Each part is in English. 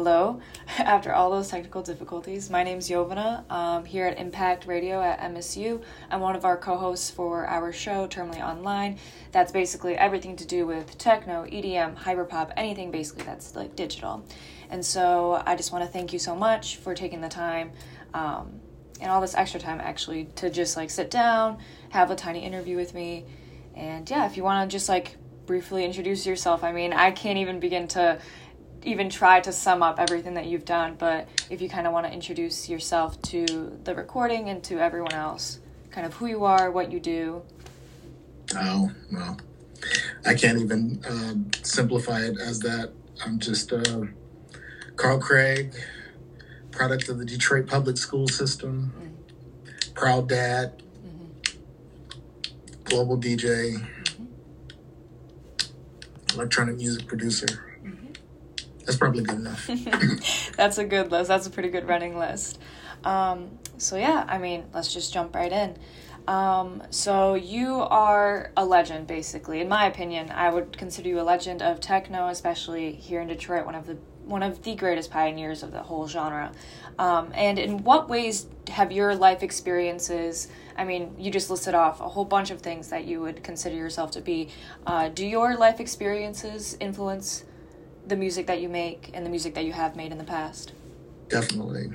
Hello. After all those technical difficulties, my name's Jovana. Here at Impact Radio at MSU. I'm one of our co-hosts for our show, Terminally Online. That's basically everything to do with techno, EDM, hyperpop, anything basically that's like digital. And so I just want to thank you so much for taking the time and all this extra time actually to just like sit down, have a tiny interview with me. And yeah, if you want to just like briefly introduce yourself, I mean, I can't even begin to even try to sum up everything that you've done, but if you kind of want to introduce yourself to the recording and to everyone else, kind of who you are, what you do. Oh, well, I can't even simplify it as that. I'm just Carl Craig, product of the Detroit public school system, proud dad, global DJ, electronic music producer. That's probably good enough. That's a good list. That's a pretty good running list. So yeah, I mean, let's just jump right in. So you are a legend, basically. In my opinion, I would consider you a legend of techno, especially here in Detroit, one of the greatest pioneers of the whole genre. And in what ways have your life experiences, I mean, you just listed off a whole bunch of things that you would consider yourself to be. Do your life experiences influence the music that you make and the music that you have made in the past? Definitely.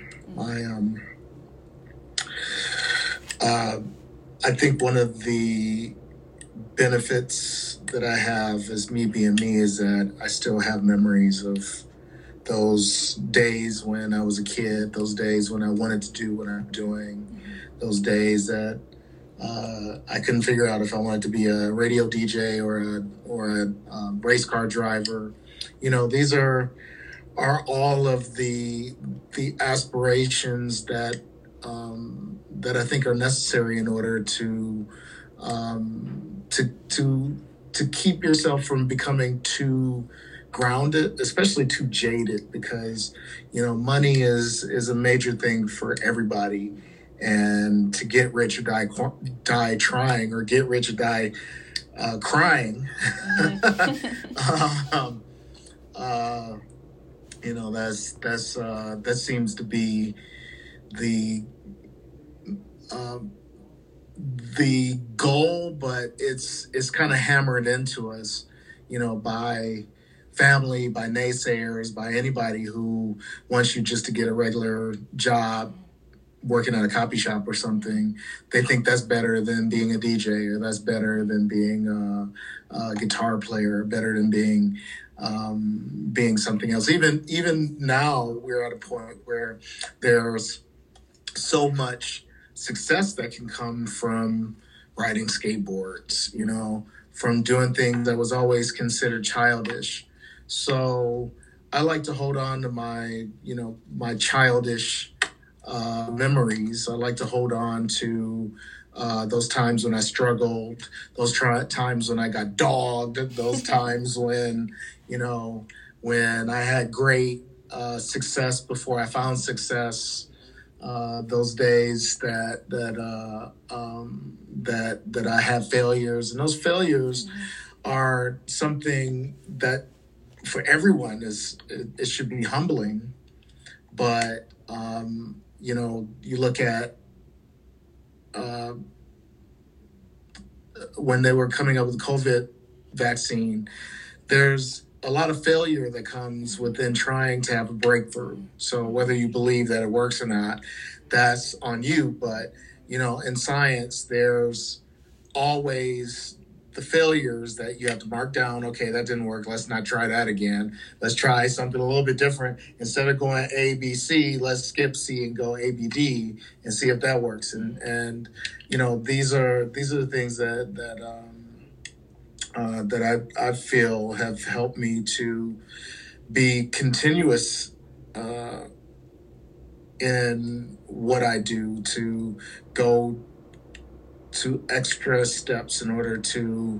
I think one of the benefits that I have as me being me is that I still have memories of those days when I was a kid, those days when I wanted to do what I'm doing, those days that I couldn't figure out if I wanted to be a radio DJ or a race car driver. You know, these are all of the aspirations that I think are necessary in order to keep yourself from becoming too grounded, especially too jaded, because you know money is a major thing for everybody, and to get rich or die trying, or get rich or die crying. You know, that seems to be the goal, but it's kind of hammered into us, you know, by family, by naysayers, by anybody who wants you just to get a regular job working at a copy shop or something. They think that's better than being a DJ, or that's better than being a guitar player, or better than being something else. Even now, we're at a point where there's so much success that can come from riding skateboards, you know, from doing things that was always considered childish. So I like to hold on to my childish memories. I like to hold on to those times when I struggled, those times when I got dogged, those times when, you know, when I had great success before I found success, those days that I have failures, and those failures are something that for everyone it should be humbling. But you know, you look at when they were coming up with the COVID vaccine, there's a lot of failure that comes within trying to have a breakthrough. So whether you believe that it works or not, that's on you. But, you know, in science, there's always the failures that you have to mark down. Okay, that didn't work. Let's not try that again. Let's try something a little bit different. Instead of going A, B, C, let's skip C and go A, B, D and see if that works. And you know, these are the things that I feel have helped me to be continuous in what I do, to go to extra steps in order to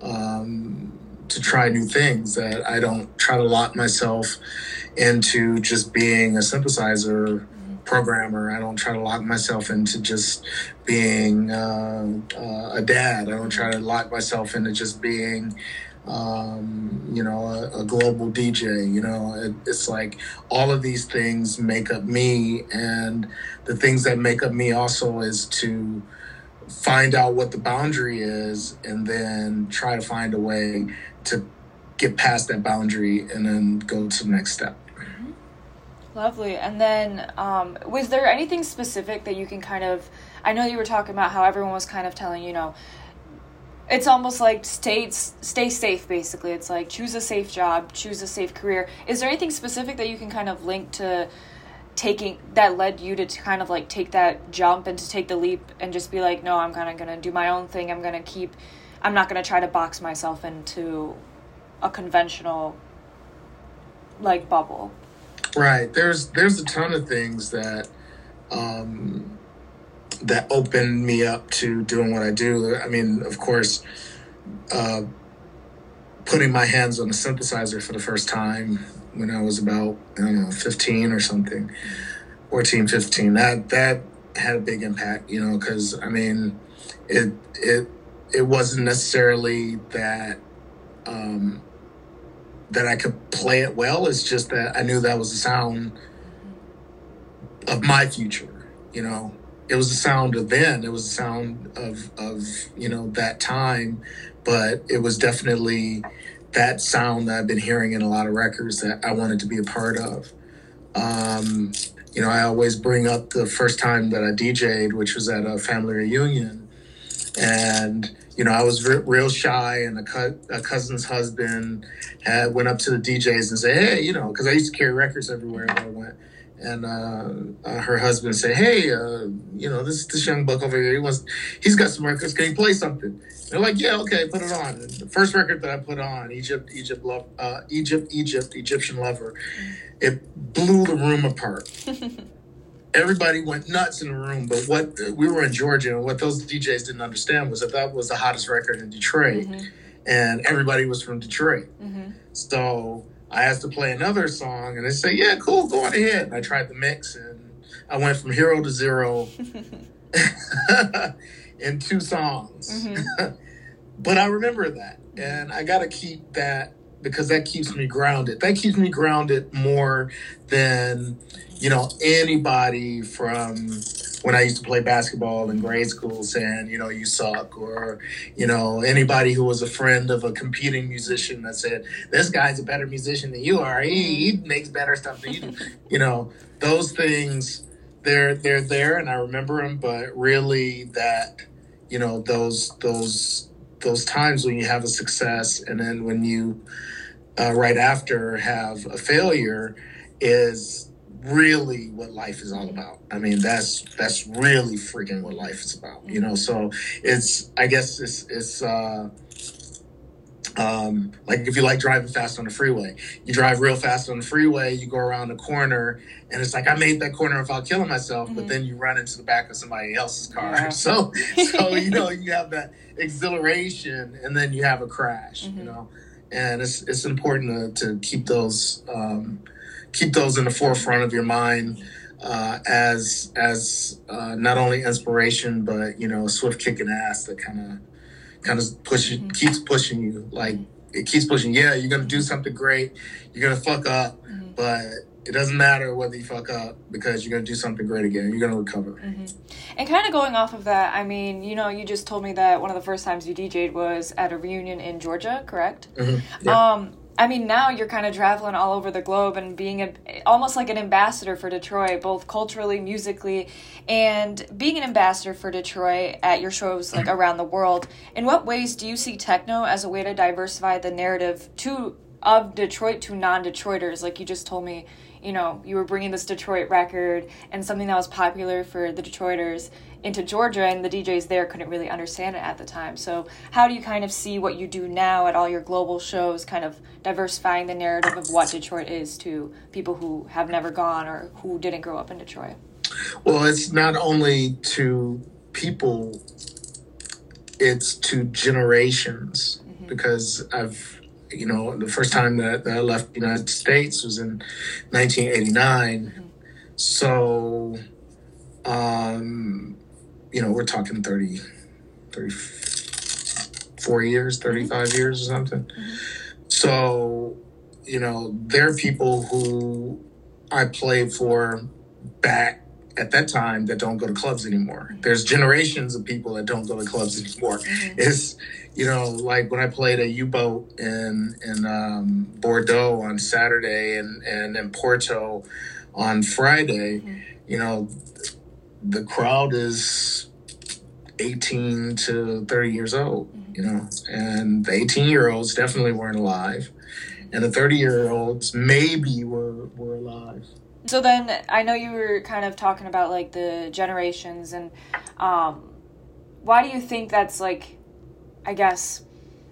try new things, that I don't try to lock myself into just being a synthesizer programmer. I don't try to lock myself into just being a dad. I don't try to lock myself into just being a global DJ. It's like all of these things make up me, and the things that make up me also is to find out what the boundary is and then try to find a way to get past that boundary and then go to the next step. Lovely. And then was there anything specific that you can kind of, I know you were talking about how everyone was kind of telling, it's almost like stay safe, basically. It's like choose a safe job, choose a safe career. Is there anything specific that you can kind of link to taking that led you to kind of like take that jump and to take the leap and just be like, no, I'm kind of going to do my own thing. I'm not going to try to box myself into a conventional like bubble. Right. There's a ton of things that that opened me up to doing what I do. I mean, of course, putting my hands on a synthesizer for the first time when I was about, 15 or something, 14, 15, that had a big impact, because, I mean, it wasn't necessarily that that I could play it well. It's just that I knew that was the sound of my future, It was the sound of then. It was the sound of that time. But it was definitely that sound that I've been hearing in a lot of records that I wanted to be a part of. I always bring up the first time that I DJ'd, which was at a family reunion. And, I was real shy, and a cousin's husband went up to the DJs and said, hey, because I used to carry records everywhere I went. And her husband said, hey, this young buck over here, he's got some records. Can you play something? And they're like, yeah, okay, put it on. And the first record that I put on, Egyptian Lover, it blew the room apart. Everybody went nuts in the room, but we were in Georgia, and what those DJs didn't understand was that was the hottest record in Detroit, and everybody was from Detroit. So I asked to play another song, and they said, yeah, cool, go on ahead. And I tried the mix, and I went from hero to zero in 2 songs. But I remember that, and I got to keep that because that keeps me grounded. That keeps me grounded more than, anybody from when I used to play basketball in grade school saying, you suck, or, anybody who was a friend of a competing musician that said, this guy's a better musician than you are. He makes better stuff than you do. Those things, they're there, and I remember them, but really that, those times when you have a success and then when you right after have a failure is really what life is all about. I mean, that's really freaking what life is about, so I guess it's like if you like driving fast on the freeway, you drive real fast on the freeway, you go around the corner, and it's like, I made that corner without killing myself, but then you run into the back of somebody else's car. Yeah. So you have that exhilaration, and then you have a crash, and it's important to keep those in the forefront of your mind as not only inspiration, but a swift kicking ass that kind of keeps pushing you. Like it keeps pushing. Yeah, you're gonna do something great. You're gonna fuck up, but it doesn't matter whether you fuck up because you're gonna do something great again. You're gonna recover. And kind of going off of that, I mean, you just told me that one of the first times you DJ'd was at a reunion in Georgia, correct? Yeah. I mean, now you're kind of traveling all over the globe and being almost like an ambassador for Detroit, both culturally, musically, and being an ambassador for Detroit at your shows like around the world. In what ways do you see techno as a way to diversify the narrative of Detroit to non-Detroiters? Like you just told me, you were bringing this Detroit record and something that was popular for the Detroiters into Georgia, and the DJs there couldn't really understand it at the time. So how do you kind of see what you do now at all your global shows, kind of diversifying the narrative of what Detroit is to people who have never gone or who didn't grow up in Detroit? Well, it's not only to people, it's to generations, because the first time that I left the United States was in 1989. So, we're talking 35 34 years, 35 years or something. So, there are people who I played for back at that time that don't go to clubs anymore. There's generations of people that don't go to clubs anymore. It's, like when I played a U-boat in Bordeaux on Saturday and in Porto on Friday, the crowd is 18 to 30 years old, and the 18-year-olds definitely weren't alive, and the 30-year-olds maybe were alive. So then I know you were kind of talking about like the generations, and why do you think that's like, I guess,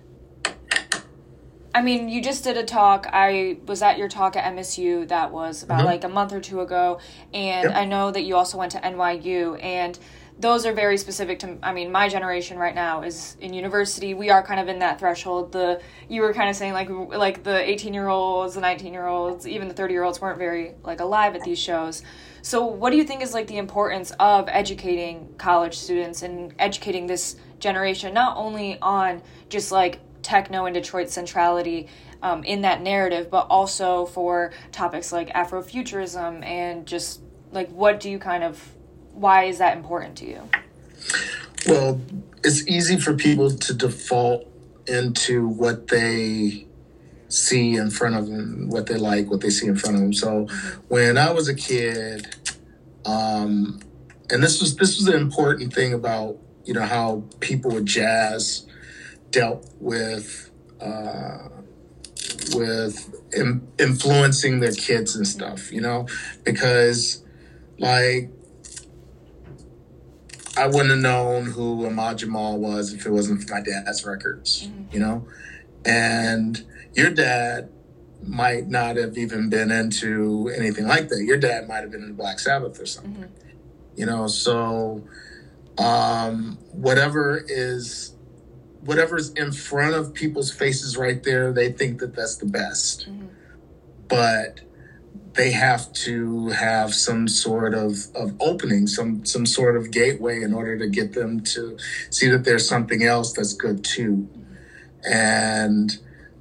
I mean, you just did a talk. I was at your talk at MSU that was about like a month or two ago, and I know that you also went to NYU, and those are very specific to, I mean, my generation right now is in university. We are kind of in that threshold. You were kind of saying like the 18-year-olds, the 19-year-olds, even the 30-year-olds weren't very like alive at these shows. So what do you think is like the importance of educating college students and educating this generation, not only on just like techno and Detroit centrality in that narrative, but also for topics like Afrofuturism and just like why is that important to you? Well, it's easy for people to default into what they see in front of them, what they like, what they see in front of them. So when I was a kid, and this was an important thing about, how people with jazz dealt with influencing their kids and stuff, because like, I wouldn't have known who Ahmad Jamal was if it wasn't for my dad's records, and your dad might not have even been into anything like that. Your dad might have been in Black Sabbath or something, so whatever's in front of people's faces right there, they think that that's the best, but they have to have some sort of opening, some sort of gateway in order to get them to see that there's something else that's good too. And,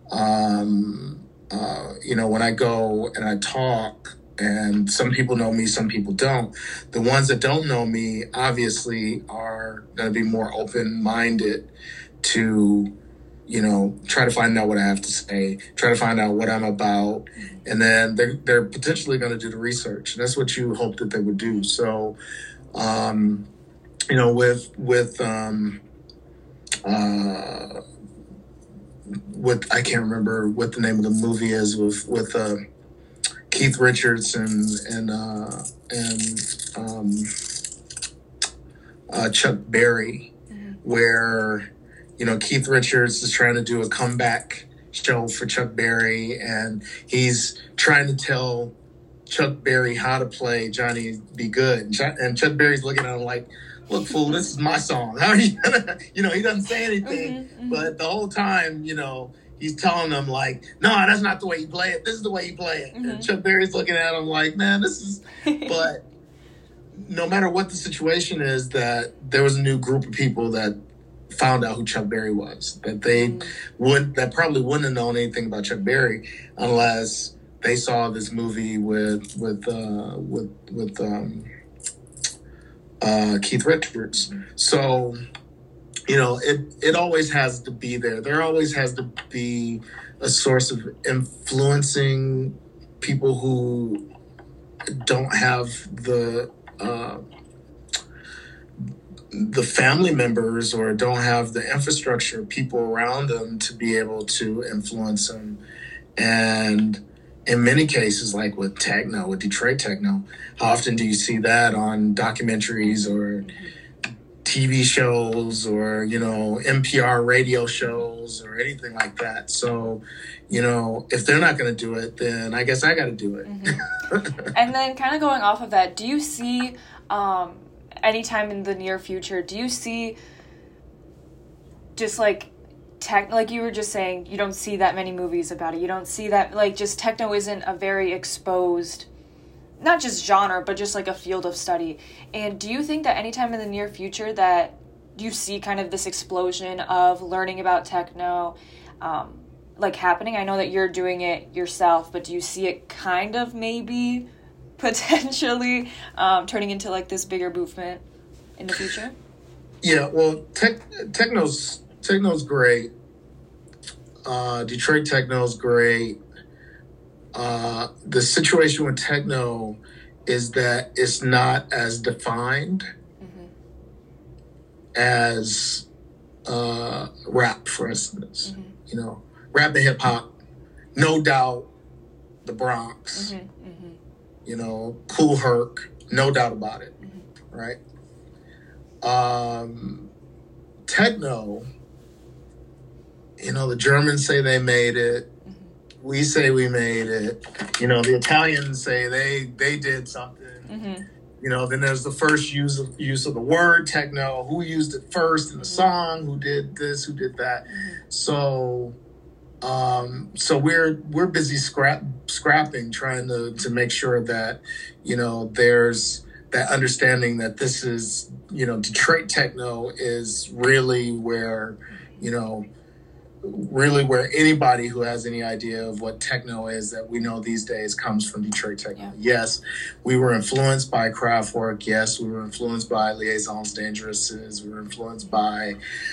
when I go and I talk, and some people know me, some people don't, the ones that don't know me obviously are going to be more open-minded to, try to find out what I have to say, try to find out what I'm about, and then they're potentially going to do the research. And that's what you hope that they would do. So, with I can't remember what the name of the movie is with Keith Richards and Chuck Berry, where Keith Richards is trying to do a comeback show for Chuck Berry, and he's trying to tell Chuck Berry how to play Johnny Be Good. And Chuck Berry's looking at him like, look, fool, this is my song. How are you gonna, he doesn't say anything, but the whole time, he's telling them like, no, that's not the way you play it. This is the way you play it. And Chuck Berry's looking at him like, man, this is, but no matter what the situation is, that there was a new group of people that found out who Chuck Berry was, that probably wouldn't have known anything about Chuck Berry unless they saw this movie with Keith Richards. So, it always has to be there. There always has to be a source of influencing people who don't have the family members or don't have the infrastructure, people around them to be able to influence them. And in many cases, like with Detroit techno, how often do you see that on documentaries or TV shows or, NPR radio shows or anything like that? So, if they're not going to do it, then I guess I got to do it. And then kind of going off of that, do you see, anytime in the near future, do you see just like like you were just saying, you don't see that many movies about it. You don't see that, like, just techno isn't a very exposed, not just genre, but just like a field of study. And do you think that anytime in the near future that do you see kind of this explosion of learning about techno like happening? I know that you're doing it yourself, but do you see it kind of maybe potentially turning into like this bigger movement in the future? Yeah, well, techno's great. Detroit techno's great. The situation with techno is that it's not as defined as rap, for instance. You know, rap and hip hop, no doubt, the Bronx. You know, Kool Herc, no doubt about it, right? Techno, you know, the Germans say they made it. We say we made it. You know, the Italians say they did something. You know, then there's the first use of the word techno. Who used it first in the song? Who did this? Who did that? So we're busy scrapping, trying to make sure that, you know, there's that understanding that this is, you know, Detroit techno is really where, you know, really where anybody who has any idea of what techno is that we know these days comes from Detroit techno. Yeah. Yes, we were influenced by Kraftwerk. Yes, we were influenced by Liaisons Dangerouses. We were influenced by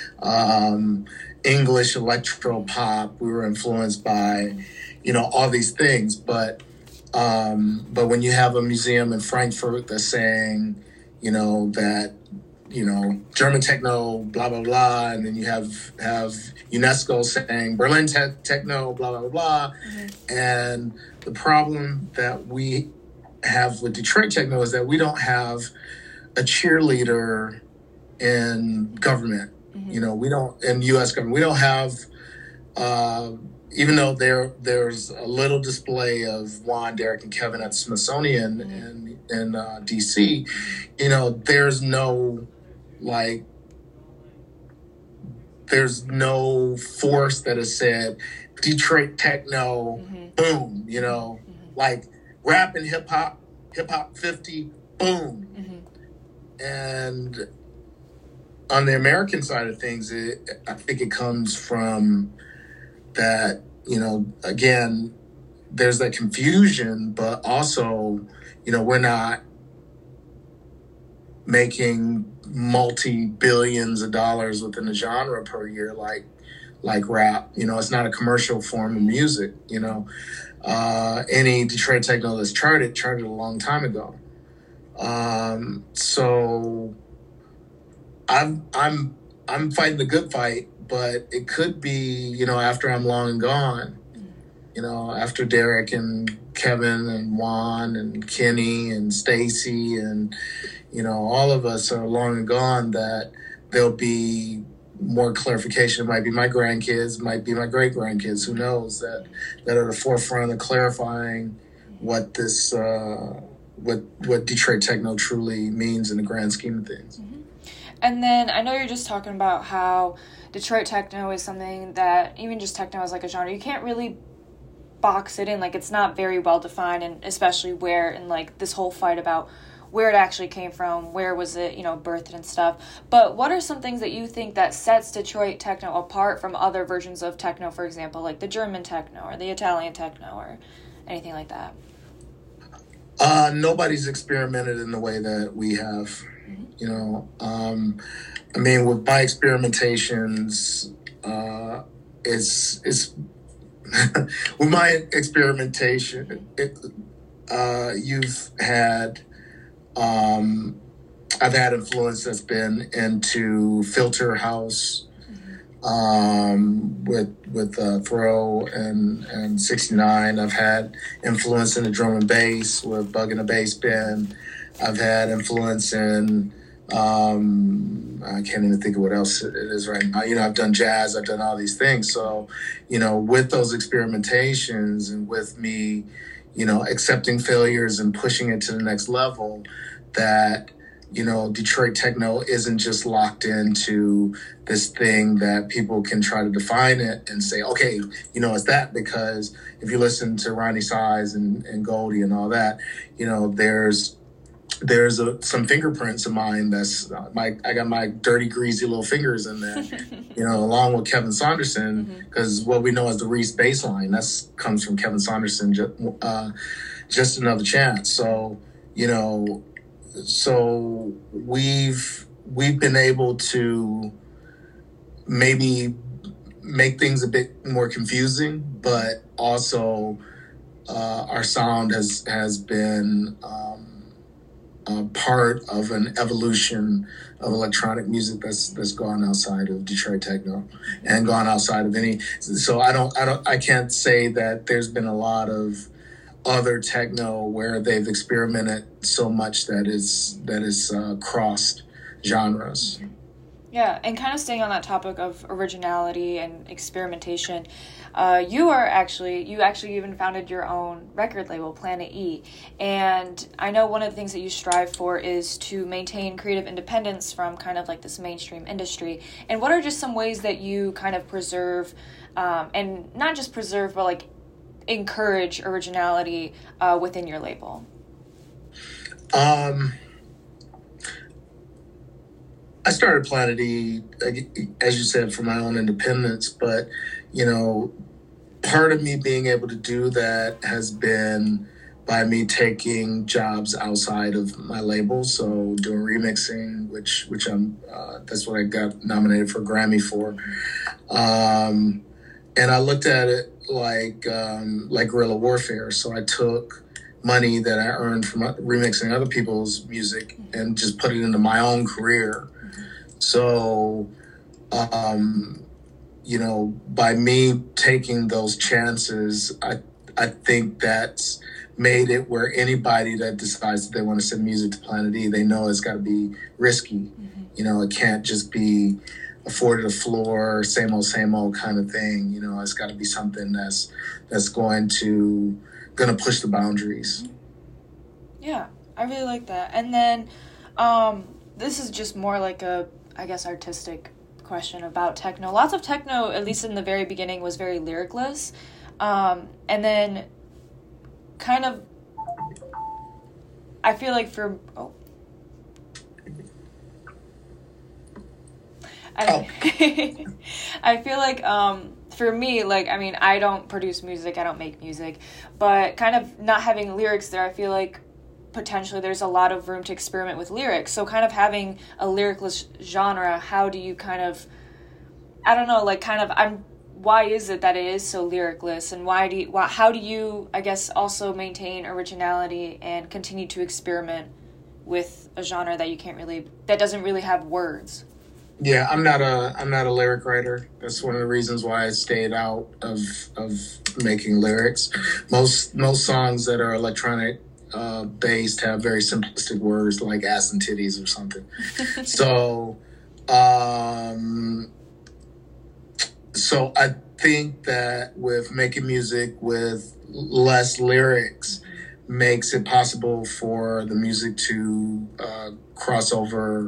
English electro pop. We were influenced by, you know, all these things. But when you have a museum in Frankfurt that's saying, you know, that, you know, German techno, blah, blah, blah. And then you have UNESCO saying Berlin techno, blah, blah, blah. And the problem that we have with Detroit techno is that we don't have a cheerleader in government. You know, we don't, in U.S. government, we don't have, even though there's a little display of Juan, Derek, and Kevin at the Smithsonian in D.C., you know, there's no force that has said Detroit techno, boom, you know, like rap and hip hop 50, boom. And on the American side of things, I think it comes from that, you know, again, there's that confusion, but also, you know, we're not making multi-billions of dollars within a genre per year like rap. You know, it's not a commercial form of music. You know, any Detroit techno that's charted a long time ago. So I'm fighting the good fight, but it could be, you know, after I'm long and gone, you know, after Derek and Kevin and Juan and Kenny and Stacy and, you know, all of us are long and gone, that there'll be more clarification. It might be my grandkids, might be my great grandkids, who knows, that are at the forefront of clarifying what this, what Detroit techno truly means in the grand scheme of things. And then I know you're just talking about how Detroit techno is something that, even just techno as like a genre, you can't really box it in. Like, it's not very well defined, and especially where, in like this whole fight about where it actually came from, where was it, you know, birthed and stuff. But what are some things that you think that sets Detroit techno apart from other versions of techno, for example, like the German techno or the Italian techno or anything like that? Nobody's experimented in the way that we have. You know, I mean, with my experimentations, it's with my experimentation, you've had, I've had influence that's been into filter house, with Throw and 69. I've had influence in the drum and bass with Bug and the Bass Bin. I've had influence in, I can't even think of what else it is right now. You know, I've done jazz, I've done all these things. So, you know, with those experimentations and with me, you know, accepting failures and pushing it to the next level, that, you know, Detroit techno isn't just locked into this thing that people can try to define it and say, okay, you know, it's that. Because if you listen to Ronnie Size and Goldie and all that, you know, there's there's some fingerprints of mine. I got my dirty, greasy little fingers in there, along with Kevin Saunderson, because what we know as the Reese bass line, comes from Kevin Saunderson, Just Another Chance. So, so we've been able to maybe make things a bit more confusing, but also our sound has been part of an evolution of electronic music that's gone outside of Detroit techno and gone outside of any. So I can't say that there's been a lot of other techno where they've experimented so much that is crossed genres. Yeah, and kind of staying on that topic of originality and experimentation, you actually even founded your own record label, Planet E. And I know one of the things that you strive for is to maintain creative independence from kind of like this mainstream industry. And what are just some ways that you kind of preserve, and not just preserve, but like encourage originality within your label? I started Planet E, as you said, for my own independence, but, part of me being able to do that has been by me taking jobs outside of my label. So doing remixing, which that's what I got nominated for a Grammy for. And I looked at it like guerrilla warfare. So I took money that I earned from remixing other people's music and just put it into my own career. So, by me taking those chances, I think that's made it where anybody that decides that they want to send music to Planet E, they know it's got to be risky. It can't just be afforded a floor, same old kind of thing. It's got to be something that's going to push the boundaries. Yeah, I really like that. And then this is just more like a, I guess, artistic question about techno. Lots of techno, at least in the very beginning, was very lyricless. And then kind of, I feel like I feel like for me, like, I mean, I don't produce music, I don't make music, but kind of not having lyrics there, I feel like potentially there's a lot of room to experiment with lyrics. So kind of having a lyricless genre, how do you kind of, I don't know, like kind of, why is it that it is so lyricless, and how do you, I guess, also maintain originality and continue to experiment with a genre that doesn't really have words? Yeah, I'm not a lyric writer. That's one of the reasons why I stayed out of making lyrics. Most songs that are electronic based have very simplistic words like ass and titties or something. So I think that with making music with less lyrics makes it possible for the music to cross over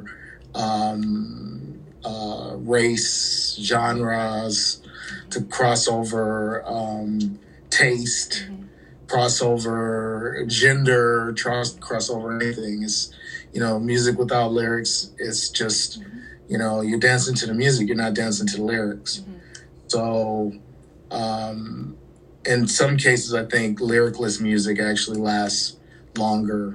race, genres, to cross over taste, cross over gender, cross over anything. It's, music without lyrics is just, you're dancing to the music, you're not dancing to the lyrics. So in some cases, I think lyricless music actually lasts longer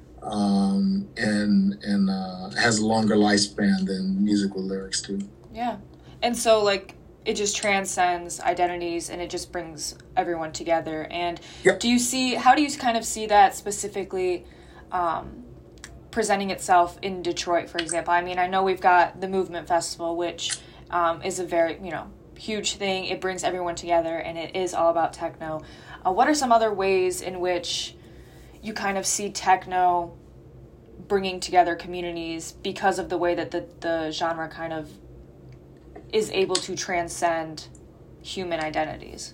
and has a longer lifespan than music with lyrics too. Yeah. And so like it just transcends identities and it just brings everyone together. And yep. How do you kind of see that specifically presenting itself in Detroit, for example? I mean, I know we've got the Movement Festival, which is a very, huge thing. It brings everyone together and it is all about techno. What are some other ways in which you kind of see techno bringing together communities because of the way that the genre kind of is able to transcend human identities?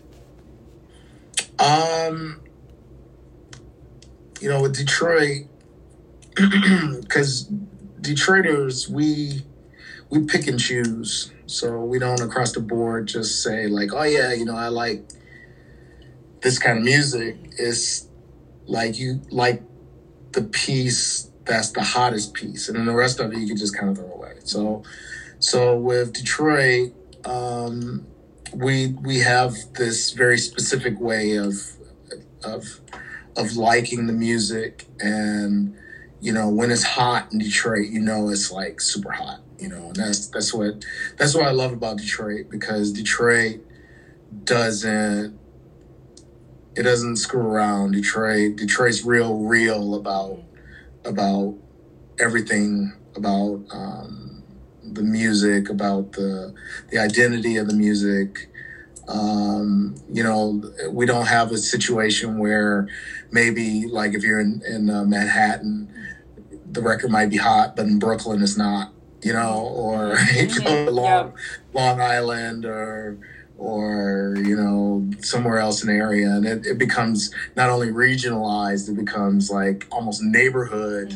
With Detroit, because Detroiters, we pick and choose. So we don't across the board just say like, oh yeah, I like this kind of music. It's like you like the piece that's the hottest piece, and then the rest of it you can just kind of throw away. So with Detroit, we have this very specific way of liking the music, and when it's hot in Detroit, it's like super hot, and that's what I love about Detroit, because Detroit doesn't screw around. Detroit's real about everything, about the music, about the identity of the music. We don't have a situation where maybe like if you're in Manhattan, the record might be hot, but in Brooklyn it's not, or you go to Long Island or somewhere else in the area, and it becomes not only regionalized, it becomes like almost neighborhood.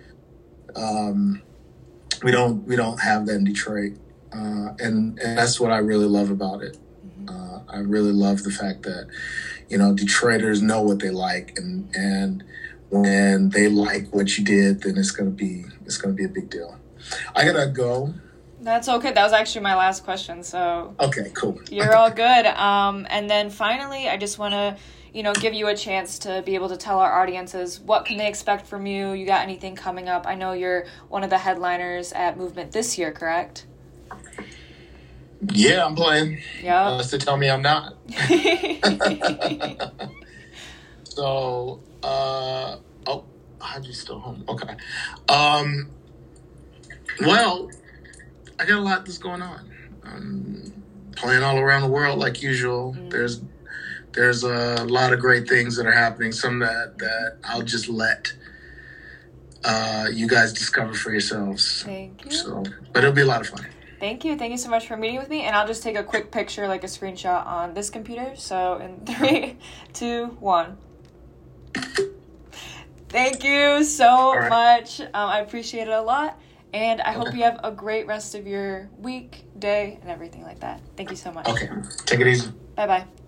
We don't have that in Detroit, and that's what I really love about it. I really love the fact that Detroiters know what they like, and when they like what you did, then it's gonna be a big deal. I gotta go. That's okay. That was actually my last question. So okay, cool. You're all good. And then finally, I just want to give you a chance to be able to tell our audiences what can they expect from you. You got anything coming up? I know you're one of the headliners at Movement this year, correct? Yeah, I'm playing. Yeah. Unless they tell me I'm not. So, how'd you still home? Okay. Well, I got a lot that's going on. I'm playing all around the world like usual. There's a lot of great things that are happening. Some that I'll just let you guys discover for yourselves. Thank you. So, but it'll be a lot of fun. Thank you. Thank you so much for meeting with me. And I'll just take a quick picture, like a screenshot on this computer. So in 3, 2, 1. Thank you so much. I appreciate it a lot. And I hope you have a great rest of your week, day, and everything like that. Thank you so much. Okay. Take it easy. Bye-bye.